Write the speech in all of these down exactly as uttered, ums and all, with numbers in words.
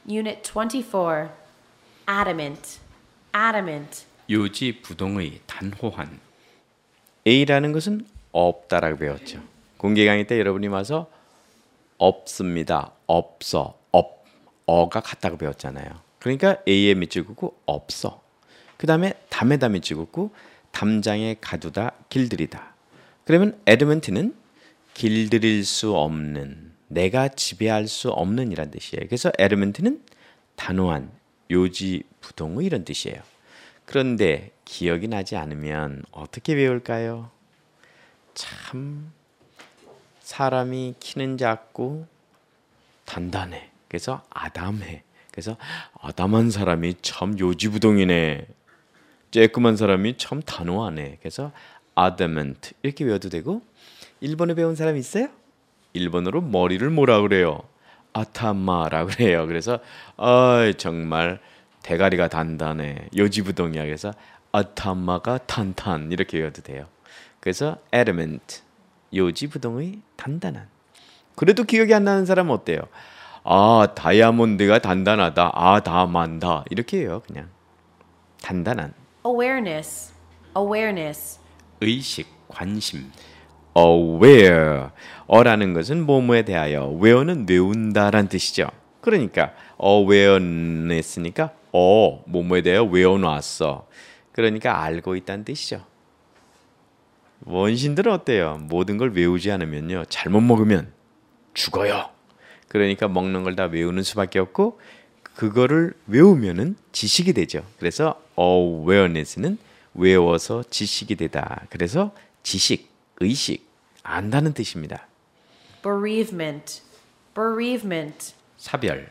Unit twenty-four. Adamant. Adamant. 요지부동의 단호한. A라는 것은 없다라고 배웠죠. 공개 강의 때 여러분이 와서 없습니다. 없어. 없. 어가 같다고 배웠잖아요. 그러니까 A에 밑줄 긋고 없어. 그 다음에 담에다 밑줄 긋고 담장에 가두다 길들이다. 그러면 adamant는 길들일 수 없는, 내가 지배할 수 없는 이란 뜻이에요. 그래서 adamant는 단호한, 요지부동의 이런 뜻이에요. 그런데 기억이 나지 않으면 어떻게 배울까요? 참 사람이 키는 작고 단단해. 그래서 아담해. 그래서 아담한 사람이 참 요지부동이네. 쬐끄만 사람이 참 단호하네. 그래서 adamant 이렇게 외워도 되고, 일본어 배운 사람 있어요? 일본어로 머리를 뭐라 그래요? 아타마라고 그래요. 그래서 아 정말 대가리가 단단해. 요지부동이야. 그래서 아타마가 탄탄 이렇게 외워도 돼요. 그래서 adamant 요지부동의 단단한. 그래도 기억이 안 나는 사람은 어때요? 아 다이아몬드가 단단하다. 아다만다 이렇게 해요. 그냥 단단한. Awareness. Awareness. 의식, 관심. aware. 어라는 것은 뭐뭐에 대하여, ware는 외운다란 뜻이죠. 그러니까 awareness니까 어 뭐뭐에 대하여 외워놨어. 그러니까 알고 있다는 뜻이죠. 원신들은 어때요? 모든 걸 외우지 않으면요, 잘못 먹으면 죽어요. 그러니까 먹는 걸 다 외우는 수밖에 없고, 그거를 외우면은 지식이 되죠. 그래서 awareness는 외워서 지식이 되다. 그래서 지식, 의식, 안다는 뜻입니다. Bereavement. Bereavement. 사별.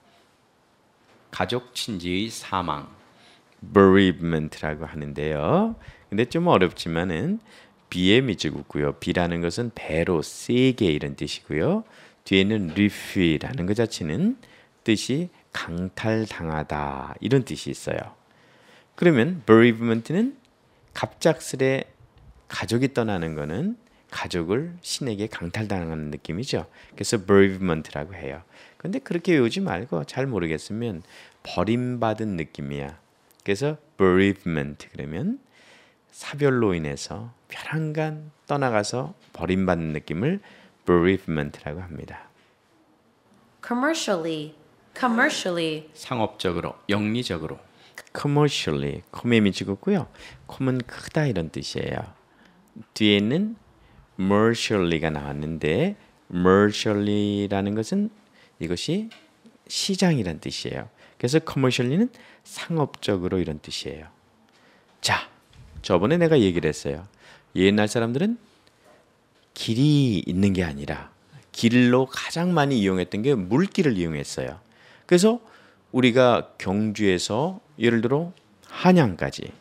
가족 친지의 사망. bereavement라고 하는데요. 근데 좀 어렵지만은 B에 밑줄 긋고요. B라는 것은 배로, 세게 이런 뜻이고요. 뒤에는 refue라는 것 자체는 뜻이 강탈당하다 이런 뜻이 있어요. 그러면 bereavement는 갑작스레 가족이 떠나는 거는 가족을 신에게 강탈당하는 느낌이죠. 그래서 bereavement라고 해요. 근데 그렇게 외우지 말고 잘 모르겠으면 버림받은 느낌이야. 그래서 bereavement 그러면 사별로 인해서 벼랑간 떠나가서 버림받는 느낌을 bereavement라고 합니다. Commercially. Commercially. 상업적으로, 영리적으로. commercially, com에 밑줄 긋고요. com은 크다 이런 뜻이에요. 뒤에는 commercially가 나왔는데 commercially라는 것은 이것이 시장이란 뜻이에요. 그래서 commercially는 상업적으로 이런 뜻이에요. 자, 저번에 내가 얘기를 했어요. 옛날 사람들은 길이 있는 게 아니라 길로 가장 많이 이용했던 게 물길을 이용했어요. 그래서 우리가 경주에서 예를 들어 한양까지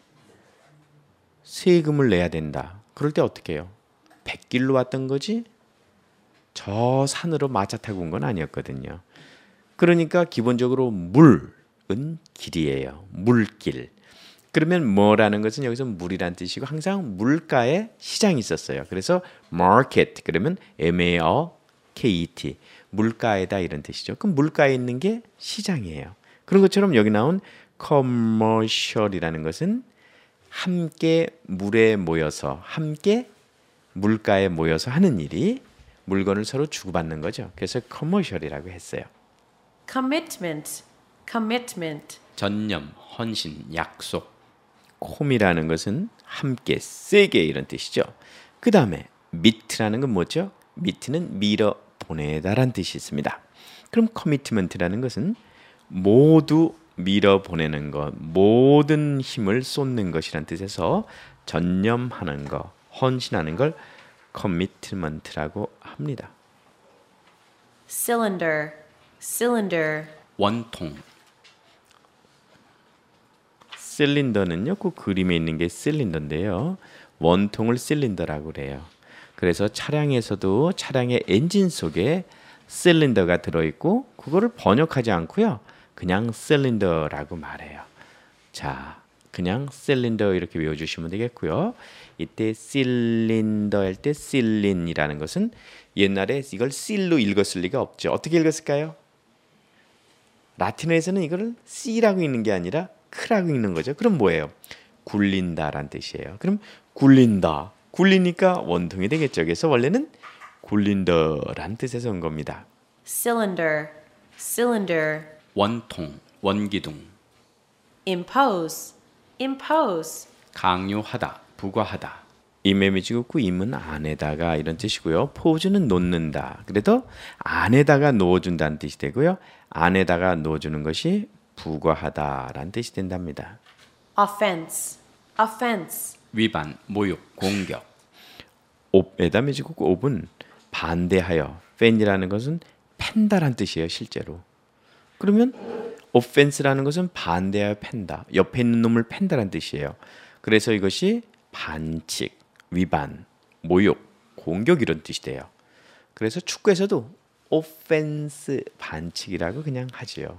세금을 내야 된다. 그럴 때 어떻게 해요? 백길로 왔던 거지 저 산으로 마차 타고 온 건 아니었거든요. 그러니까 기본적으로 물은 길이에요. 물길. 그러면 뭐라는 것은 여기서 물이란 뜻이고 항상 물가에 시장이 있었어요. 그래서 market 그러면 M-A-R-K-E-T 물가에다 이런 뜻이죠. 그럼 물가에 있는 게 시장이에요. 그런 것처럼 여기 나온 commercial이라는 것은 함께 물에 모여서 함께 물가에 모여서 하는 일이 물건을 서로 주고받는 거죠. 그래서 commercial이라고 했어요. Commitment. Commitment. 전념, 헌신, 약속. com이라는 것은 함께 세게 이런 뜻이죠. 그 다음에 mit라는 건 뭐죠? mit는 밀어 보내다란 뜻이 있습니다. 그럼 commitment라는 것은 모두 밀어 보내는 것, 모든 힘을 쏟는 것이란 뜻에서 전념하는 것, 헌신하는 걸 commitment라고 합니다. Cylinder. Cylinder. 원통. 실린더는요, 그 그림에 있는 게 실린더인데요. 원통을 실린더라고 그래요. 그래서 차량에서도 차량의 엔진 속에 실린더가 들어있고 그거를 번역하지 않고요. 그냥 실린더라고 말해요. 자, 그냥 실린더 이렇게 외워주시면 되겠고요. 이때 실린더 할 때 실린이라는 것은 옛날에 이걸 실로 읽었을 리가 없죠. 어떻게 읽었을까요? 라틴어에서는 이거를 C라고 읽는 게 아니라 크라고 읽는 거죠. 그럼 뭐예요? 굴린다란 뜻이에요. 그럼 굴린다. 굴리니까 원통이 되겠죠. 그래서 원래는 굴린다란 뜻에서 온 겁니다. cylinder, cylinder, 원통, 원기둥, impose, impose, 강요하다, 부과하다, 임에미지고 임은 안에다가 이런 뜻이고요. 포즈는 놓는다. 그래도 안에다가 놓아준다는 뜻이 되고요. 안에다가 놓아주는 것이 부과하다라는 뜻이 된답니다. offense, offense, 위반, 모욕, 공격, 옵에다 미지고 옵은 반대하여, 팬이라는 것은 팬다란 뜻이에요. 실제로. 그러면 offense라는 것은 반대하여 팬다. 옆에 있는 놈을 팬다란 뜻이에요. 그래서 이것이 반칙, 위반, 모욕, 공격 이런 뜻이 돼요. 그래서 축구에서도 offense 반칙이라고 그냥 하지요.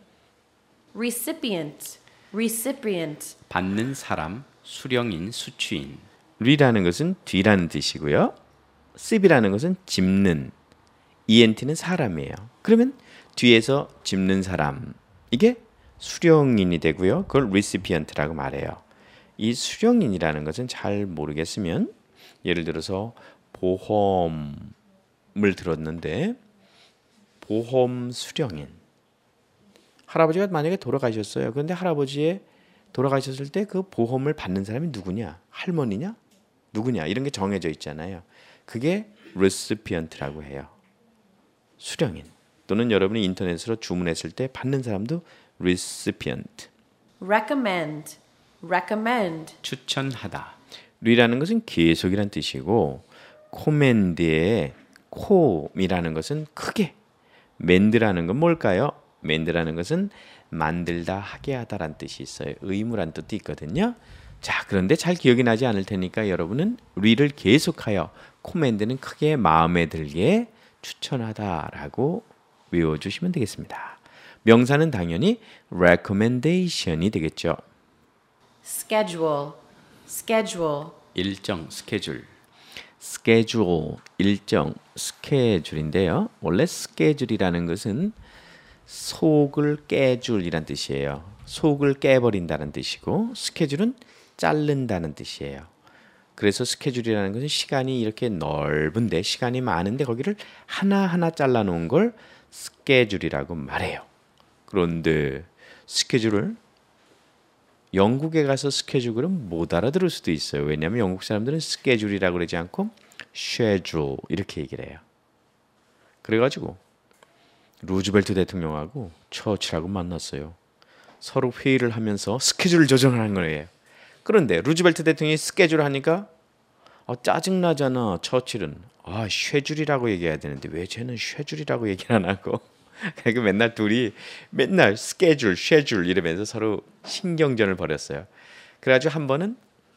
recipient, recipient, 받는 사람, 수령인, 수취인, 리라는 것은 뒤라는 뜻이고요. 습이라는 것은 짚는, 이엔티는 사람이에요. 그러면 뒤에서 짚는 사람, 이게 수령인이 되고요. 그걸 recipient라고 말해요. 이 수령인이라는 것은 잘 모르겠으면 예를 들어서 보험을 들었는데 보험 수령인, 할아버지가 만약에 돌아가셨어요. 그런데 할아버지의 돌아가셨을 때 그 보험을 받는 사람이 누구냐? 할머니냐? 누구냐? 이런 게 정해져 있잖아요. 그게 recipient라고 해요. 수령인. 또는 여러분이 인터넷으로 주문했을 때 받는 사람도 recipient. recommend, recommend, 추천하다, 리라는 것은 계속이란 뜻이고 코맨드의 콤이라는 것은 크게, 맨드라는 건 뭘까요? 맨드라는 것은 만들다, 하게 하다란 뜻이 있어요. 의무란 뜻도 있거든요. 자, 그런데 잘 기억이 나지 않을 테니까 여러분은 리를 계속하여 코맨드는 크게 마음에 들게 추천하다라고 외워주시면 되겠습니다. 명사는 당연히 recommendation이 되겠죠. schedule, schedule, 일정, 스케줄, schedule, 일정, 스케줄인데요. 원래 스케줄이라는 것은 속을 깨줄이란 뜻이에요. 속을 깨버린다는 뜻이고 스케줄은 자른다는 뜻이에요. 그래서 스케줄이라는 것은 시간이 이렇게 넓은데, 시간이 많은데 거기를 하나하나 잘라놓은 걸 스케줄이라고 말해요. 그런데 스케줄을 영국에 가서 스케줄을 못 알아들을 수도 있어요. 왜냐하면 영국 사람들은 스케줄이라고 그러지 않고 schedule 이렇게 얘기를 해요. 그래가지고 루즈벨트 대통령하고 처칠하고 만났어요. 서로 회의를 하면서 스케줄을 조정하는 거예요. 그런데 루즈벨트 대통령이 스케줄을 하니까 아, 짜증나잖아. 처칠은 아 쉐줄이라고 얘기해야 되는데 왜 쟤는 쉐줄이라고 얘기를 안 하고 그러니까 맨날 둘이 맨날 스케줄, 쉐줄 이러면서 서로 신경전을 벌였어요. 그래가지고 한 번은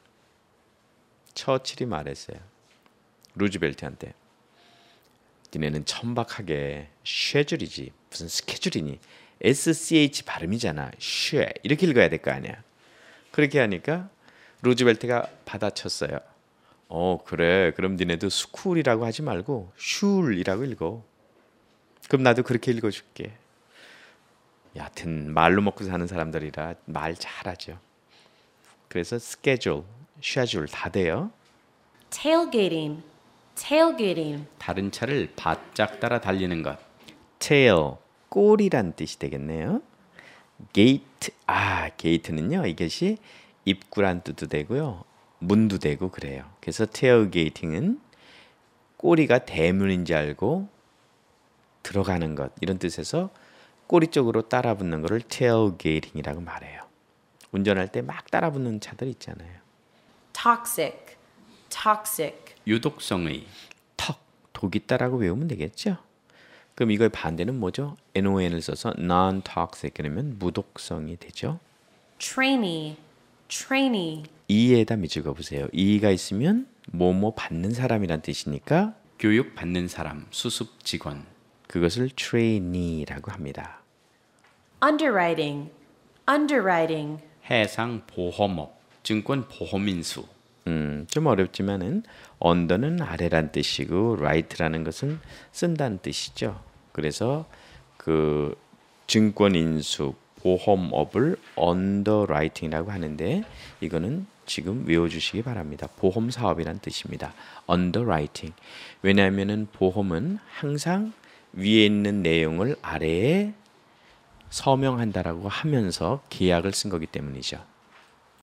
처칠이 말했어요. 루즈벨트한테 니네는 천박하게 쉐줄이지 무슨 스케줄이니 에스씨에이치 발음이잖아. 쉐 이렇게 읽어야 될 거 아니야. 그렇게 하니까 루즈벨트가 받아쳤어요. 어 그래 그럼 니네도 스쿨이라고 하지 말고 슐이라고 읽어. 그럼 나도 그렇게 읽어줄게. 여하튼 말로 먹고 사는 사람들이라 말 잘하죠. 그래서 스케줄, 쉐줄 다 돼요. tailgating, tailgating, 다른 차를 바짝 따라 달리는 것, tail, 꼬리란 뜻이 되겠네요. gate, 아 gate는요 이것이 입구란 뜻도 되고요. 문도 되고 그래요. 그래서 tailgating은 꼬리가 대문인지 알고 들어가는 것 이런 뜻에서 꼬리 쪽으로 따라붙는 것을 tailgating이라고 말해요. 운전할 때 막 따라붙는 차들 있잖아요. toxic, toxic, 유독성의, 턱, 독 있다라고 외우면 되겠죠. 그럼 이거의 반대는 뭐죠? non을 써서 non-toxic 그러면 무독성이 되죠. trainee, trainee, 이에다 미적어 보세요. 이가 있으면 뭐뭐 받는 사람이란 뜻이니까 교육 받는 사람, 수습 직원, 그것을 trainee라고 합니다. underwriting, underwriting, 해상 보험업, 증권 보험인수, 음, 좀 어렵지만은 under는 아래란 뜻이고 write라는 것은 쓴다는 뜻이죠. 그래서 그 증권 인수, 보험업을 언더라이팅이라고 하는데 이거는 지금 외워주시기 바랍니다. 보험 사업이란 뜻입니다. 언더라이팅. 왜냐하면은 보험은 항상 위에 있는 내용을 아래에 서명한다라고 하면서 계약을 쓴 거기 때문이죠.